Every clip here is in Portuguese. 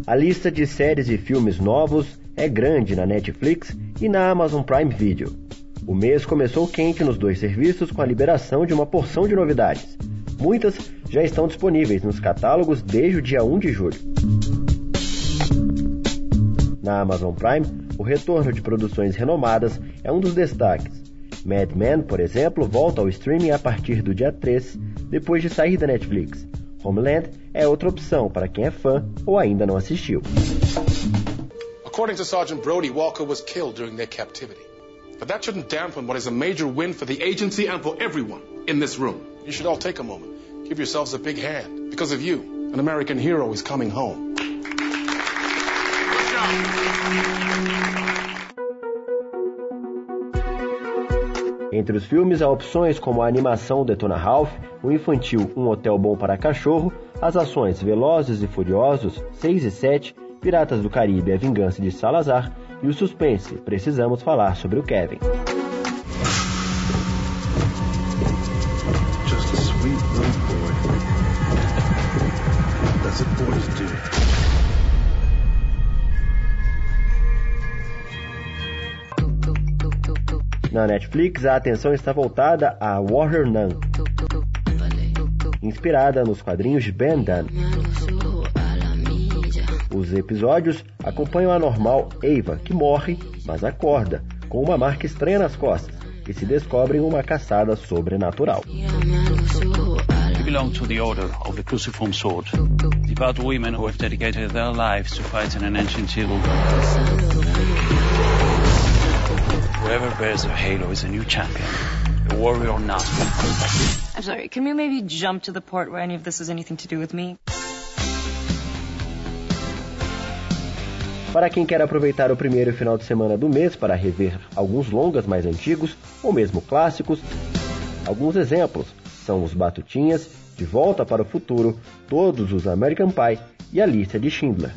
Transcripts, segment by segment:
A lista de séries e filmes novos é grande na Netflix e na Amazon Prime Video. O mês começou quente nos dois serviços com a liberação de uma porção de novidades. Muitas já estão disponíveis nos catálogos desde o dia 1 de julho. Na Amazon Prime, o retorno de produções renomadas é um dos destaques. Mad Men, por exemplo, volta ao streaming a partir do dia 3, depois de sair da Netflix. Homeland é outra opção para quem é fã ou ainda não assistiu. According to Sergeant Brody, Walker was killed during their captivity. But that shouldn't dampen what is a major win for the agency and for everyone in this room. You should all take a moment. Give yourselves a big hand. Because of you, an American hero is coming home. Good job. Entre os filmes há opções como a animação Detona Ralph, o infantil Um Hotel Bom para Cachorro, as ações Velozes e Furiosos 6 e 7, Piratas do Caribe, A Vingança de Salazar e o suspense Precisamos Falar sobre o Kevin. Just a sweet little boy. That's what boys do. Na Netflix, a atenção está voltada a Warrior Nun, inspirada nos quadrinhos de Ben Dunn. Os episódios acompanham a normal Ava, que morre, mas acorda, com uma marca estranha nas costas, e se descobre uma caçada sobrenatural. We belong to the Order of the Cruciform Sword, devout women who have dedicated their lives to fighting an ancient evil. Whoever bears a halo is a new champion, a warrior or not. I'm sorry, can we maybe jump to the part where any of this has anything to do with me? Para quem quer aproveitar o primeiro final de semana do mês para rever alguns longas mais antigos, ou mesmo clássicos, alguns exemplos são Os Batutinhas, De Volta para o Futuro, Todos os American Pie e A Lista de Schindler.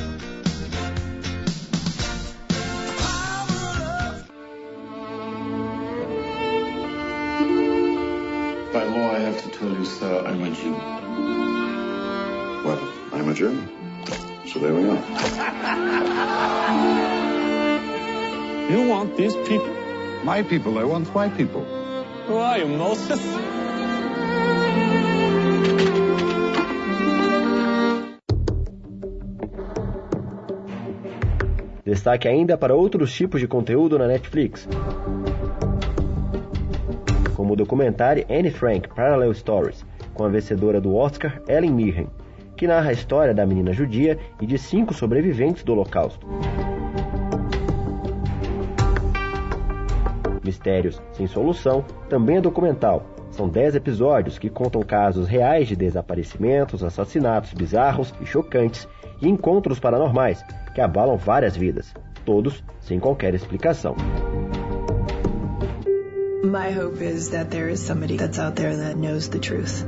By law, I have to tell you, sir, I'm a Jew. Well, I'm a German. So there we are. You want these people? My people, I want white people. Who are you, Moses? Destaque ainda para outros tipos de conteúdo na Netflix, como o documentário Anne Frank Parallel Stories, com a vencedora do Oscar Ellen Mirren, que narra a história da menina judia e de 5 sobreviventes do Holocausto. Mistérios Sem Solução também é documental. São 10 episódios que contam casos reais de desaparecimentos, assassinatos bizarros e chocantes e encontros paranormais que abalam várias vidas, todos sem qualquer explicação. My hope is that there is somebody that's out there that knows the truth.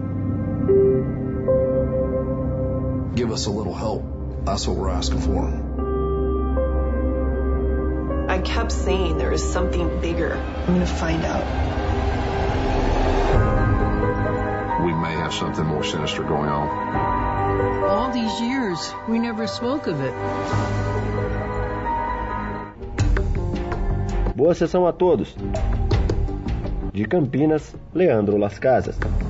Give us a little help. That's what we're asking for. I kept saying there is something bigger. I'm going to find out. We may have something more sinister going on. All these years, we never spoke of it. Boa sessão a todos. De Campinas, Leandro Las Casas.